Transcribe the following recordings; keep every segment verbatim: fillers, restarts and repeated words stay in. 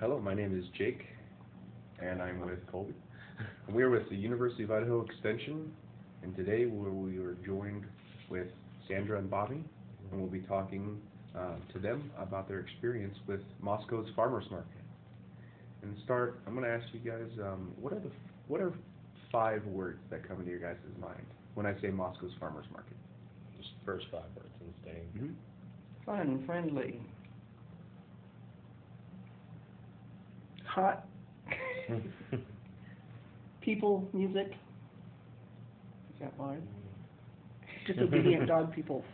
Hello, my name is Jake, and I'm with Colby. And we are with the University of Idaho Extension, and today we're, we are joined with Sandra and Bobby, and we'll be talking uh, to them about their experience with Moscow's Farmers Market. And to start, I'm going to ask you guys, um, what are the what are five words that come into your guys' mind when I say Moscow's Farmers Market? Just first five words and staying. Mm-hmm. Fun, friendly. Hot. People, music. Is that mine? Disobedient dog people.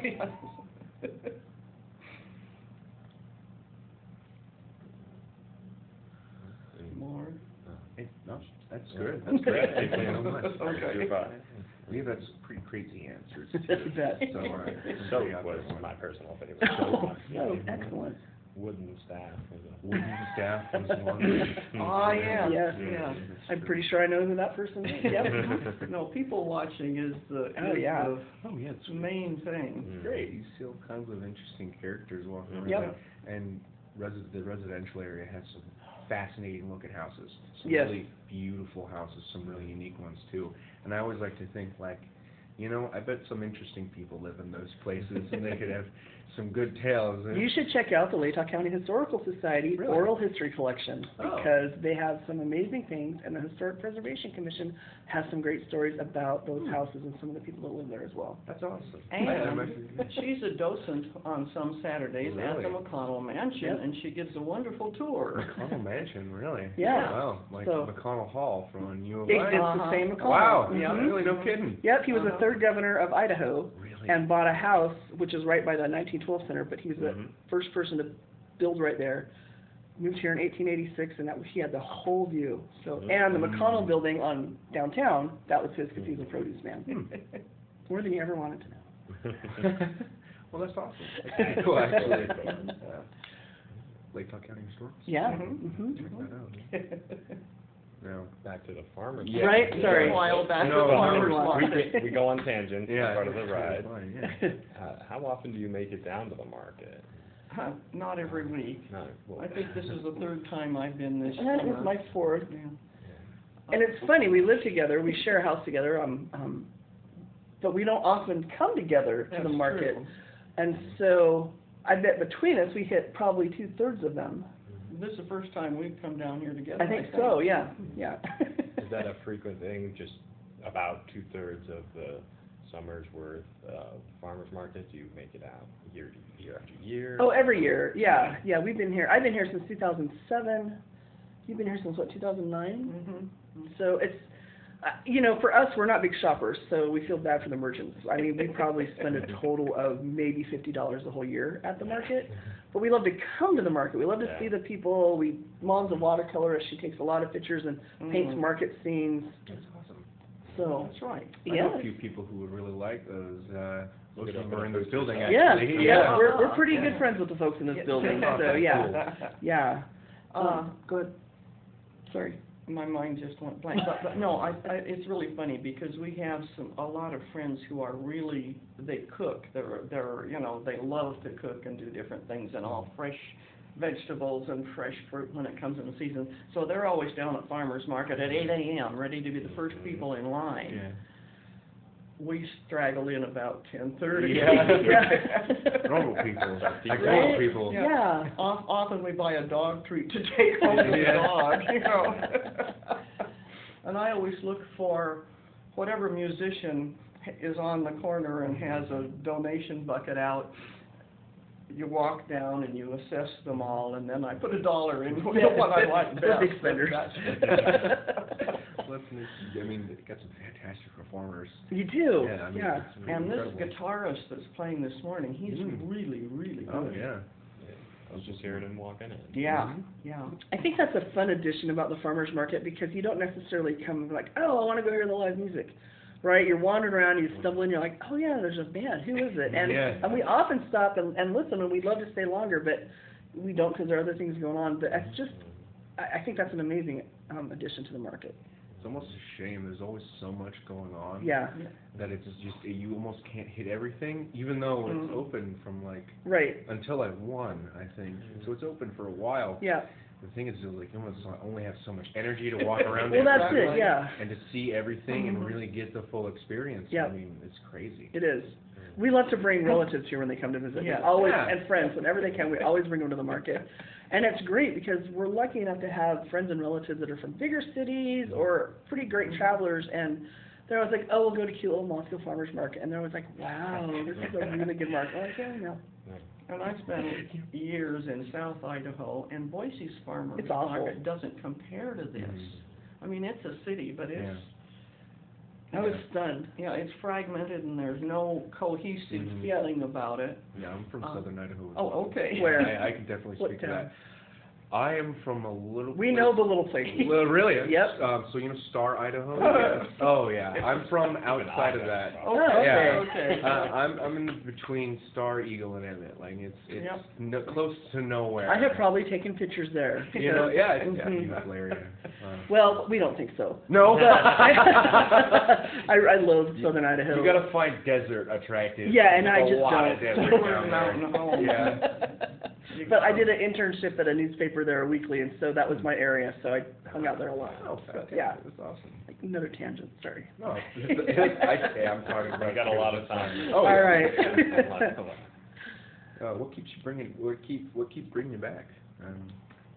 More. Hey, no, that's good. Yeah. That's great. Thank you so much. Okay. You're fine. We have had some pretty crazy answers I too. bet. So, all right. So Yeah, was that one. my personal favorite. Oh, Yeah. oh, excellent. Wooden staff was a Wooden staff was one. Oh, yeah, Yes. yeah. I'm pretty sure I know who that person is. Yep. No, people watching is the, Oh, is yeah. the Oh yeah, it's main thing. It's great. You see all kinds of interesting characters walking around. Yep. And resi the residential area has some fascinating looking houses. Some Yes. really beautiful houses, some really unique ones too. And I always like to think like, you know, I bet some interesting people live in those places and they could have some good tales. You should check out the Latah County Historical Society Really? Oral History Collection Oh. because they have some amazing things, and the Historic Preservation Commission has some great stories about those Hmm. houses and some of the people that live there as well. That's awesome. And I'm actually- she's a docent on some Saturdays at Really? the McConnell Mansion, Yep. and she gives a wonderful tour. McConnell Mansion, really? Yeah. Wow, like So- McConnell Hall from U of It's, I. it's the Uh-huh. same McConnell. Wow, Yeah. Mhm. really, no kidding. Yep, he was Uh-huh. the third governor of Idaho Really? and bought a house, which is right by the nineteen twelve Center, but he was the Mhm. first person to build right there. Moved here in eighteen eighty-six, and that was, he had the whole view. So, and the McConnell Mm. building on downtown, that was his, because he's a produce man. Hmm. More than you ever wanted to know. Well, that's awesome. That's pretty cool, actually. Yeah. Latah County Historical. Yeah. Mhm. hmm Check that out. Now, Back to the farmers. Yeah. Right, sorry. A while back. No, the farmer's no, market. We go on tangents, yeah, it's part of the it's ride. fun, yeah. Uh, how often do you make it down to the market? Huh, Not every week. No, well, I think this is the third time I've been this That summer. is my fourth. Yeah. And it's funny, we live together, we share a house together, um, um, but we don't often come together to That's the market. true. And so, I bet between us, we hit probably two-thirds of them. This is the first time we've come down here together. I think so, yeah, yeah. is that a frequent thing, just about two-thirds of the summer's worth of farmers market? Do you make it out year to year after year? Oh, every year, yeah, yeah, we've been here, I've been here since two thousand seven. You've been here since, what, two thousand nine? Mm-hmm. So it's, uh, you know, for us, we're not big shoppers, so we feel bad for the merchants. I mean, we probably spend a total of maybe fifty dollars the whole year at the market. But we love to come to the market. We love to Yeah. see the people. We, Mom's a watercolorist. She takes a lot of pictures and paints Mhm. market scenes. That's awesome. So, That's right. I know yeah. a few people who would really like those. Uh, most Look of it them up are in in the this food building, society. yeah, actually. yeah, we're, we're pretty Yeah. good friends with the folks in this Yeah. building, so yeah, yeah. Um, go ahead. Sorry. My mind just went blank. But, but no, I, I, it's really funny because we have some, a lot of friends who are really, they cook. They're, they're, you know, they love to cook and do different things and all fresh vegetables and fresh fruit when it comes in the season. So they're always down at farmer's market at eight A M, ready to be the first people in line. Yeah. We straggle in about ten thirty. Yeah. Normal people. Like normal Right? people. Yeah. Of- Often we buy a dog treat to take home to the Yeah. dog, you know. And I always look for whatever musician is on the corner and has a donation bucket out. You walk down and you assess them all, and then I put a dollar in what I like best. They're big spenders. Well, that's neat. I mean, they've got some fantastic performers. You do, Yeah, I mean, yeah. it's really And this incredible. guitarist that's playing this morning, he's Mm. really, really good. Oh, yeah. I was just hearing him walking in. Yeah, Mhm. yeah. I think that's a fun addition about the farmer's market because you don't necessarily come like, oh, I want to go hear the live music, right? You're wandering around, you stumble in, you're like, oh yeah, there's a band. Who is it? And Yeah. and we often stop and, and listen, and we'd love to stay longer, but we don't because there are other things going on. But it's just, I, I think that's an amazing um, addition to the market. It's almost a shame. There's always so much going on. Yeah, That it's just, you almost can't hit everything, even though it's Mm. open from like, right, until like one, I think. So it's open for a while. yeah. The thing is, just like, you almost only have so much energy to walk around. Well, that's Exactly. it, yeah, And to see everything and Mhm. really get the full experience. Yeah. I mean, it's crazy. it is. We love to bring relatives here when they come to visit. We Yeah. always, Yeah. and friends, whenever they can, we always bring them to the market. And it's great because we're lucky enough to have friends and relatives that are from bigger cities or pretty great travelers, and they're always like, oh, we'll go to cute little Moscow Farmers Market, and they're always like, wow, this is a really good market. I'm like, yeah, no. And I spent years in South Idaho, and Boise's Farmers It's awful. Market doesn't compare to this. Mhm. I mean, it's a city, but it's, I was stunned. yeah, it's fragmented and there's no cohesive Mhm. feeling about it. Yeah, I'm from Um, southern Idaho. as Oh, well. okay. Where? I, I can definitely What speak to town? that. I am from a little. We place- know the little places. Well, really? Yep. Um, so you know Star, Idaho? Yes. Oh yeah, I'm from outside of that. Oh, Okay, Yeah. okay. Uh, I'm I'm in between Star, Eagle, and Emmett. Like it's it's Yep. no, close to nowhere. I have probably taken pictures there. You know, yeah, it's Mhm. yeah, beautiful area. Uh, Well, we don't think so. no. But I, I loathe Southern Idaho. You gotta find desert attractive. Yeah, and I There's a just lot don't. of desert We're down mountain there. home. Yeah. But I did an internship at a newspaper there weekly, and so that was my area, so I hung out there a lot. Oh, So, fantastic. yeah, That's awesome. like another tangent, sorry. No, it's, I, yeah, I'm talking about. I got a lot of time. Oh, All yeah. right. Uh, what keeps you bringing? What keep? What keeps bringing you back? Um,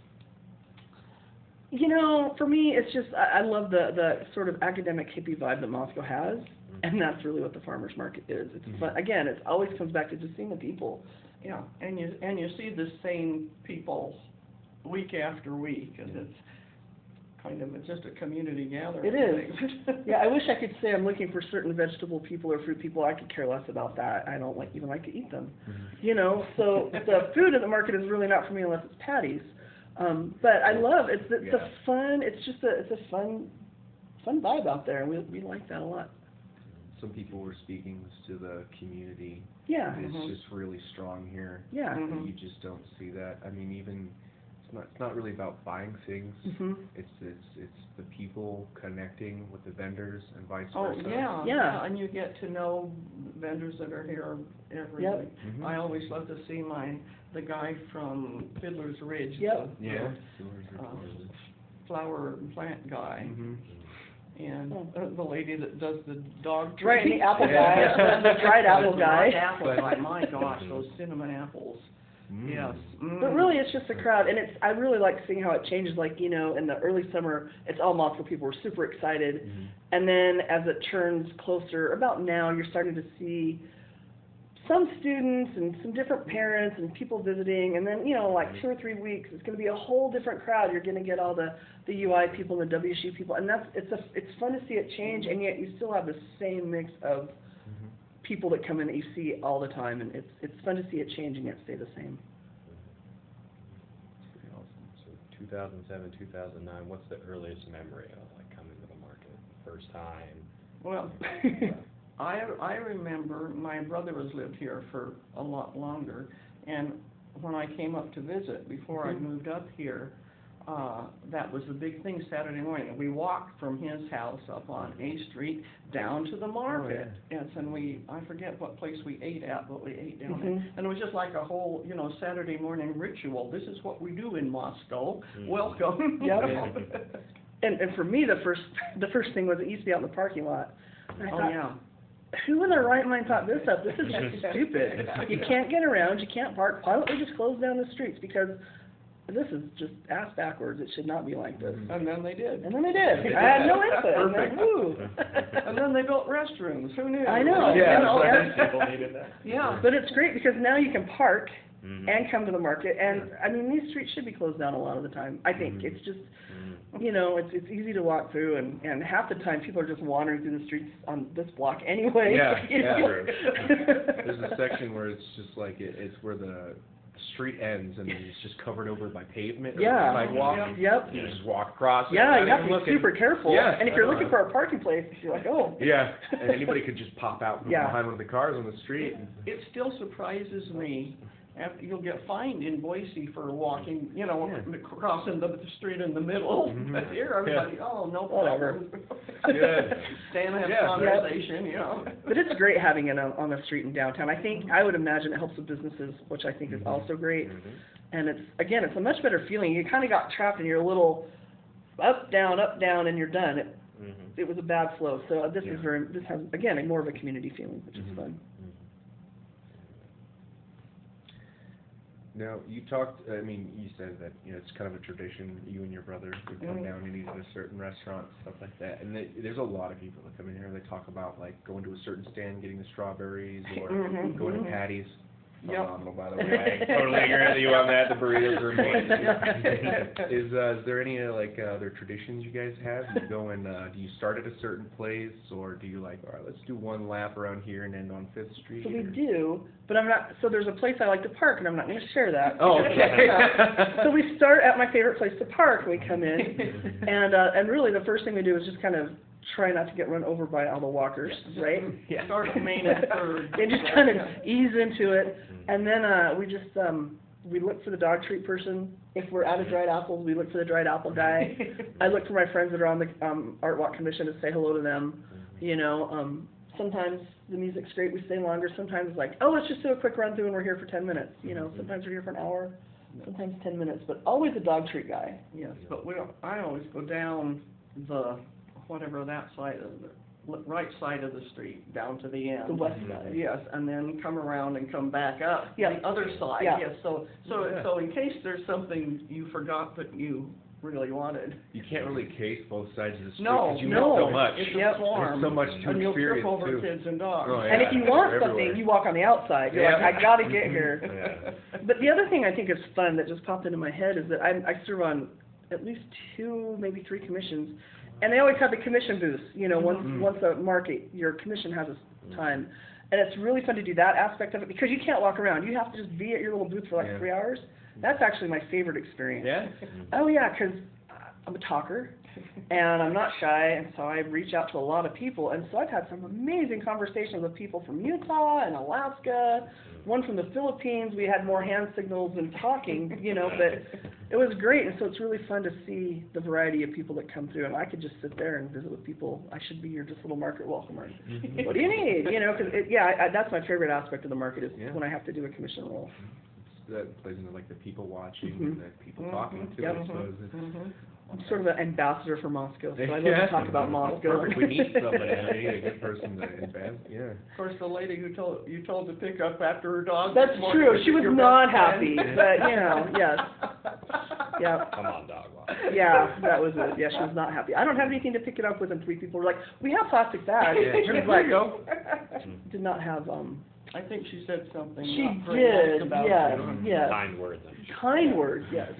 You know, for me, it's just, I, I love the, the sort of academic hippie vibe that Moscow has, and that's really what the farmer's market is. It's Mhm. fun, again, it always comes back to just seeing the people. Yeah, and you, and you see the same people week after week, and it's kind of, it's just a community gathering. It is. Yeah, I wish I could say I'm looking for certain vegetable people or fruit people. I could care less about that. I don't like, even like to eat them. You know, so the food at the market is really not for me unless it's patties. Um, but I love, it's, it's Yeah. a fun, it's just a, it's a fun, fun vibe out there, and we, we like that a lot. Some people were speaking to the community. Yeah, It's Mhm. just really strong here. yeah. Mhm. You just don't see that. I mean, even it's not. It's not really about buying things. Mhm. It's it's it's the people connecting with the vendors and vice Oh, versa. yeah, Yeah. yeah, and you get to know vendors that are here every Yep. week. Mhm. I always love to see my, the guy from Fiddler's Ridge. Yep. the- Yeah. Uh, flower and plant guy, Mhm. and Oh. uh, the lady that does the dog treats. Right, and the apple Yeah. guy, the dried apple The guy. dried apple guy, my gosh, those cinnamon apples, Mm. yes. Mm. But really, it's just a crowd, and it's, I really like seeing how it changes, like, you know, in the early summer, it's all Moscow people, we're super excited, Mhm. and then as it turns closer, about now, you're starting to see some students and some different parents and people visiting, and then, you know, like two or three weeks, it's gonna be a whole different crowd, you're gonna get all the, the U I people and the W S U people, and that's, it's a, it's fun to see it change, and yet you still have the same mix of Mhm. people that come in that you see all the time, and it's, it's fun to see it change and yet stay the same. It's pretty awesome. So two thousand seven, two thousand nine, what's the earliest memory of like coming to the market? First time? Well, I, I remember, my brother has lived here for a lot longer, and when I came up to visit, before I Mhm. moved up here, uh, that was the big thing Saturday morning. We walked from his house up on A Street down to the market. Yes, and we, I forget what place we ate at, but we ate down there. Mhm. And it was just like a whole, you know, Saturday morning ritual. This is what we do in Moscow. Mm. Welcome. Yep. And, and for me, the first, the first thing was it used to be out in the parking lot. And I Oh, thought, yeah. who in their right mind thought this up? This is just stupid. You can't get around, you can't park. Why don't we just close down the streets? Because this is just ass backwards. It should not be like this. And then they did. And then they did. I had no input. And then, woo. And then they built restrooms, who knew? I know. Yeah, You know, it's and- like- People needed that. Yeah. But it's great because now you can park Mhm. and come to the market. And, I mean, these streets should be closed down a lot of the time. I think. Mhm. It's just, Mhm. you know, it's it's easy to walk through, and, and half the time people are just wandering through the streets on this block anyway. Yeah, you yeah. know? There's a section where it's just like, it, it's where the street ends and then it's just covered over by pavement or Yeah. sidewalk. Yep. You just walk across it. Yeah, not you have even to be looking. super careful. Yeah. And if you're looking for a parking place, you're like, oh. Yeah, and anybody could just pop out from Yeah. behind one of the cars on the street. It, it still surprises me after, you'll get fined in Boise for walking, you know, Yeah. crossing the street in the middle. Mhm. But here, everybody, oh, no Whatever. problem. Good. Stay and have Yeah. conversation, you know. But it's great having it on, on the street in downtown. I think, I would imagine it helps with businesses, which I think is Mhm. also great. Mhm. And it's, again, it's a much better feeling. You kind of got trapped in your little up, down, up, down, and you're done. It, Mhm. it was a bad flow. So this is Yeah. very, this has, again, a more of a community feeling, which is Mhm. fun. Now, you talked, I mean, you said that, you know, it's kind of a tradition, you and your brother would come Mhm. down and eat at a certain restaurant, stuff like that. And they, there's a lot of people that come in here, they talk about like going to a certain stand, getting the strawberries, or Mhm, going mhm. to Patty's. Yep. Phenomenal, by the way. I totally agree with you on that, the burritos are amazing. Is, uh, is there any, uh, like, uh, other traditions you guys have? You go and, uh, do you start at a certain place, or do you like, all right, let's do one lap around here and end on Fifth Street? So we or- do, but I'm not, so there's a place I like to park, and I'm not gonna share that. Oh, okay. So we start at my favorite place to park, we come in, and, uh, and really the first thing we do is just kind of try not to get run over by all the walkers, right? Yeah. Start at Main and Third. And just kind of ease into it, and then, uh, we just, um, we look for the dog treat person. If we're out of dried apples, we look for the dried apple guy. I look for my friends that are on the, um, Art Walk Commission to say hello to them, you know, um, sometimes the music's great, we stay longer, sometimes it's like, oh, let's just do a quick run through and we're here for ten minutes, you know, sometimes we're here for an hour, sometimes ten minutes, but always a dog treat guy. Yes, but we don't, I always go down the, whatever that side of the, l- right side of the street, down to the end. The west side. Yes, and then come around and come back up Yeah. the other side, Yeah. yes, so, so, Yeah. so in case there's something you forgot that you really wanted. You can't really case both sides of the street, No, because you no, miss so much. It's Yep. a swarm. There's so much to And you'll trip experience, over too. kids and dogs. Oh, And if yeah, you want they're something, everywhere. you walk on the outside, you're like, Yeah. I gotta get here. Yeah. But the other thing I think is fun that just popped into my head is that I, I serve on at least two, maybe three commissions, and they always have the commission booths, you know, once, Mhm. once a market, your commission has a time. And it's really fun to do that aspect of it, because you can't walk around, you have to just be at your little booth for like Yeah. three hours. That's actually my favorite experience. Yeah? Oh, yeah, 'cause I'm a talker, and I'm not shy, and so I reach out to a lot of people, and so I've had some amazing conversations with people from Utah and Alaska, one from the Philippines. We had more hand signals than talking, you know, but it was great, and so it's really fun to see the variety of people that come through, and I could just sit there and visit with people. I should be your just little market welcomer. Mhm. What do you need? You know, 'cause it, yeah, I, I, that's my favorite aspect of the market is Yeah. when I have to do a commission role. That plays into like the people watching Mhm. and the people talking Mhm. too, Yep. I suppose. It's- Mhm. I'm sort of an ambassador for Moscow, so I love Yeah. to talk about Moscow. Perfect, we need somebody, I need a good person to advance, yeah. Of course, the lady who told, you told to pick up after her dog. That's this morning true. She was your not best happy, friend. but, you know, yes. Yeah. Come on, dog walk. Yeah, that was it. Yeah, she was not happy. I don't have anything to pick it up with, and three people were like, we have plastic bags. Yeah, She was like, go. did not have, um, I think she said something she not very nice did, about yes, you. yes. Kind words, I'm sure. Kind words, yes.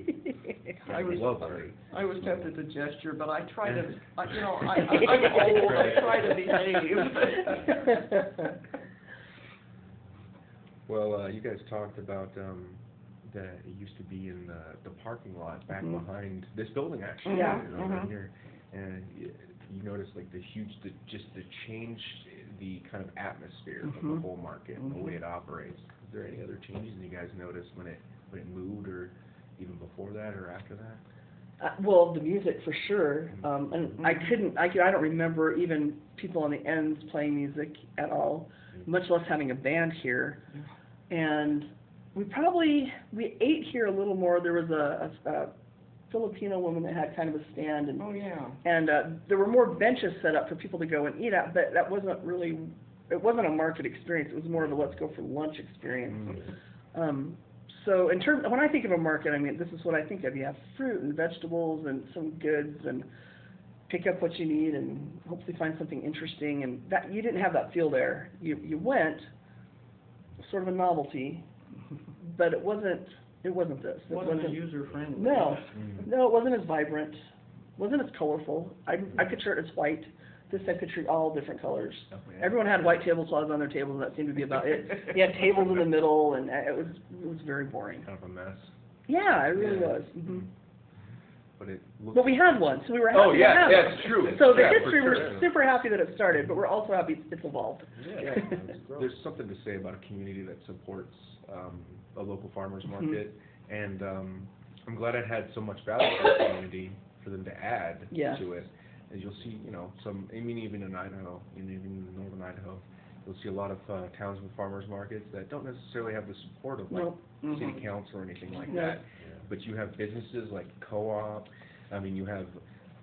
I was, love her. I was tempted to gesture, but I try to, I- you know, I, I- I'm old, I try to behave. Well, uh, you guys talked about, um, that it used to be in the, the parking lot back Mhm. behind this building, actually. Yeah. you know, right Mhm. here. And y- you notice like the huge, the, just the change, the kind of atmosphere of the Mhm. whole market, the Mhm. way it operates. Is there any other changes you guys noticed when it, when it moved, or even before that or after that? Uh, well, the music for sure, um, and I couldn't, I, could- I don't remember even people on the ends playing music at all, much less having a band here. And we probably, we ate here a little more. There was a, a, a Filipino woman that had kind of a stand, and Oh, yeah. and uh, there were more benches set up for people to go and eat at, but that wasn't really, it wasn't a market experience. It was more of a let's go for lunch experience. Um, so in terms, when I think of a market, I mean, this is what I think of. You have fruit and vegetables and some goods, and pick up what you need and hopefully find something interesting. And that, you didn't have that feel there. You you went, sort of a novelty, but it wasn't, it wasn't this. It Wasn't as user-friendly. No, Mm. no, it wasn't as vibrant, wasn't as colorful. I, I picture it as white. This I picture all different colors. Oh, yeah. Everyone had white tablecloths on their tables, and that seemed to be about it. You had tables in the middle, and uh, it was, it was very boring. Kind of a mess. Yeah, it really Yeah. was. hmm but it looks. But we had one, so we were happy Oh, to yeah, have yeah, it. it's true. So the Yeah, for history, we're sure. super happy that it started, but we're also happy it's evolved. Yeah, that's great. There's something to say about a community that supports um, a local farmer's Mhm. market, and um, I'm glad it had so much value for the community for them to add Yeah. to it. As you'll see, you know, some, I mean, even in Idaho, and even in northern Idaho, you'll see a lot of uh, towns with farmers markets that don't necessarily have the support of like Nope. city Mhm. council or anything like No. that. But you have businesses like co-op. I mean, you have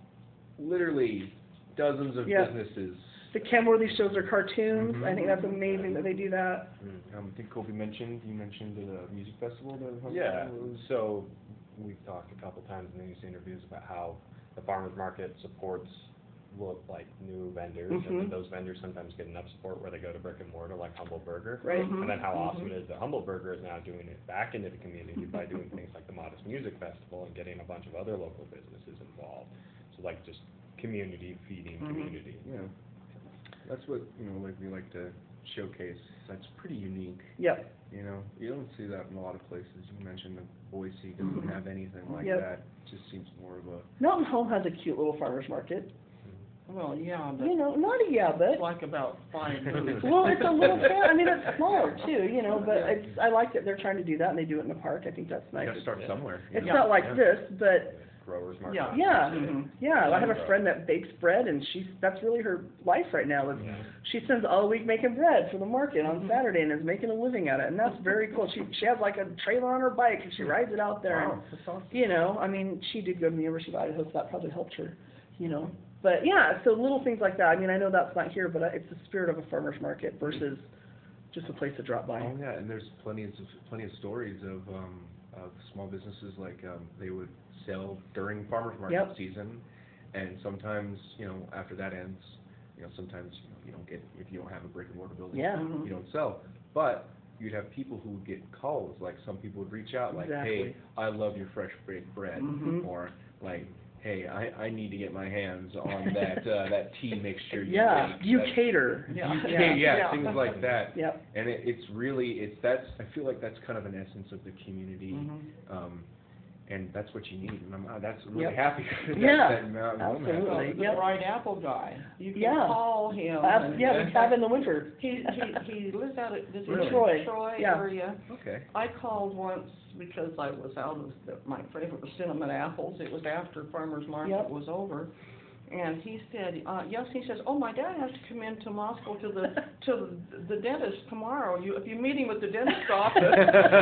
literally dozens of Yeah. businesses. The Kenworthy shows their cartoons. Mhm. I think that's amazing that they do that. Um, I think Kobe mentioned, you mentioned the music festival that. Yeah, so we've talked a couple times in these interviews about how the farmers market supports look like new vendors, and Mhm. then those vendors sometimes get enough support where they go to brick and mortar like Humble Burger. Right. Mhm. And then how awesome Mhm. it is that Humble Burger is now doing it back into the community by doing things like the Modest Music Festival and getting a bunch of other local businesses involved. So like just community feeding Mhm. community. Yeah, that's what, you know, like we like to showcase. That's pretty unique. Yep. You know, you don't see that in a lot of places. You mentioned that Boise doesn't Mhm. have anything like Yep. that. It just seems more of a. Mountain Home has a cute little farmer's market. Well, yeah, You but know, not a yeah, but. it's like about five booths. Well, it's a little town, I mean, it's smaller too, you know, but it's, I like that they're trying to do that and they do it in the park, I think that's You nice. gotta start somewhere. you It's know? not like Yeah. this, but, Growers market. Yeah. yeah, Mhm. yeah, I have a friend that bakes bread and she's, that's really her life right now, is Yeah. she spends all week making bread for the market on Mhm. Saturday and is making a living at it, and that's very cool. She, she has like a trailer on her bike and she rides it out there and, Wow, that's awesome. you know, I mean, she did go to the University of Idaho, so that probably helped her, you know. But yeah, so little things like that. I mean, I know that's not here, but uh, it's the spirit of a farmer's market versus just a place to drop by. Oh, yeah, and there's plenty of, plenty of stories of, um, of small businesses, like, um, they would sell during farmer's market Yep. season, and sometimes, you know, after that ends, you know, sometimes, you know, you don't get, if you don't have a brick and mortar building, Yeah. Mhm. you don't sell. But you'd have people who would get calls, like, some people would reach out, like, hey, Exactly. I love your fresh baked bread, Mhm. or, like, hey, I, I need to get my hands on that, uh, that tea mixture you Yeah, make. you That- cater. Yeah. You Yeah. can, yeah, Yeah. things like that. Yep. And it, it's really, it's, that's, I feel like that's kind of an essence of the community, Mhm. um, and that's what you need, and I'm, uh, that's really Yep. happy that, Yeah, that Mountain Home has absolutely. that. The Yep. fried apple guy, you can Yeah. call him. Ab- and- Yeah, we have in the winter. He, he, he lives out at, does he Really? live in Troy, Troy yeah. area. Okay. I called once because I was out of, the- my favorite was cinnamon apples. It was after farmer's market Yep. was over. And he said, uh, yes, he says, oh, my dad has to come in to Moscow to the, to the dentist tomorrow. You, if you meet him at the dentist's office. So-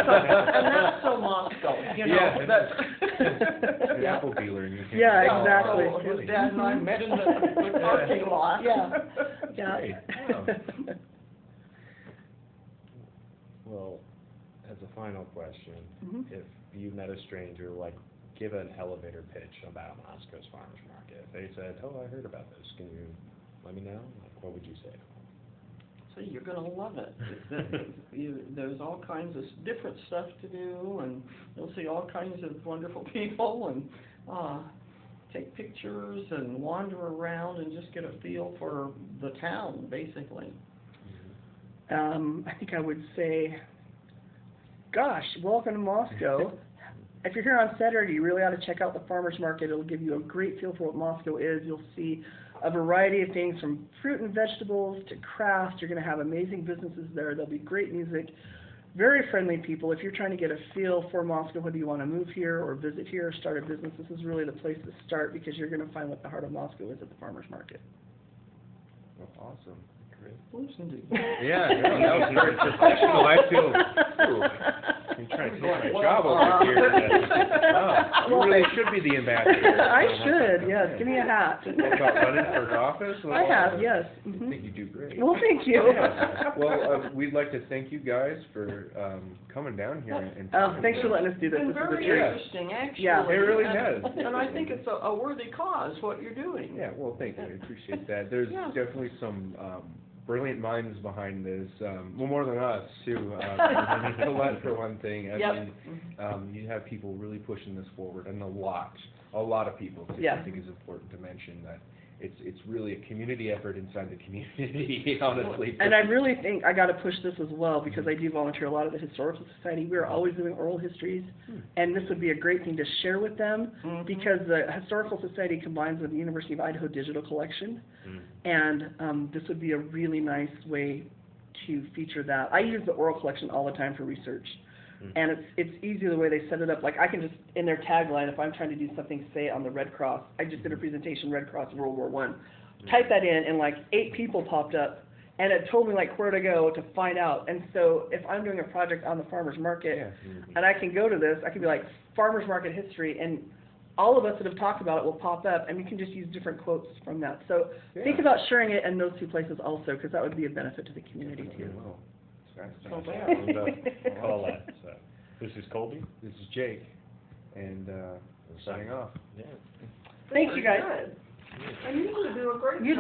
And that's so Moscow, you know, Yeah. that's. An apple dealer, and you can. Yeah, Oh, exactly. that's So his funny. dad and I met in the, the parking lot. Yeah. Yeah. Great. Wow. Well, as a final question, Mhm. if you met a stranger, like, give an elevator pitch about Moscow's farmers market. If they said, oh, I heard about this, can you let me know? Like, what would you say? So you're gonna love it. It- it- you- There's all kinds of s- different stuff to do, and you'll see all kinds of wonderful people, and, uh, take pictures and wander around and just get a feel for the town, basically. Um, I think I would say, gosh, welcome to Moscow. If you're here on Saturday, you really ought to check out the farmer's market. It'll give you a great feel for what Moscow is. You'll see a variety of things from fruit and vegetables to crafts. You're going to have amazing businesses there. There'll be great music, very friendly people. If you're trying to get a feel for Moscow, whether you want to move here or visit here or start a business, this is really the place to start because you're going to find what the heart of Moscow is at the farmer's market. Well, awesome. Listen to you. Yeah, no, that was very professional. I feel, ooh, you're trying to take my job over here. Wow, you really should be the ambassador. I should, yes. Give me a hat. What about running for office? I have, yes. I Mhm. think you do great. Well, thank you. Yeah. Well, uh, we'd like to thank you guys for, um, coming down here and. and Oh, thanks for letting us do It's this. been This is a very treat. Yeah. interesting, actually. Yeah. It really And- has. And I think it's a, a worthy cause, what you're doing. Yeah, well, thank you, I appreciate that. There's Yeah. definitely some, um, brilliant minds behind this, um, well, more than us, too. Uh, Colette, for one thing, I Yep. mean, um, you have people really pushing this forward, and a lot, a lot of people, too. I Yeah. think is important to mention that, it's, it's really a community effort inside the community, honestly. And I really think I gotta push this as well, because I do volunteer a lot at the Historical Society. We're always doing oral histories, Hmm. and this would be a great thing to share with them, Mhm. because the Historical Society combines with the University of Idaho Digital Collection, and, um, this would be a really nice way to feature that. I use the oral collection all the time for research, Mm. and it's, it's easy the way they set it up. Like, I can just, in their tagline, if I'm trying to do something, say, on the Red Cross, I just did a presentation, Red Cross World War One. Type that in, and like eight people popped up, and it told me like where to go to find out. And so if I'm doing a project on the farmer's market, Yeah. and I can go to this, I can be like, farmer's market history, and all of us that have talked about it will pop up, and we can just use different quotes from that. So think Yeah. about sharing it in those two places also, because that would be a benefit to the community too. Well, that's So fascinating. there. And, uh, Colette, so, this is Colby? This is Jake, and, uh, we're signing off. Yeah. Thank you, guys. Good. And you do a great You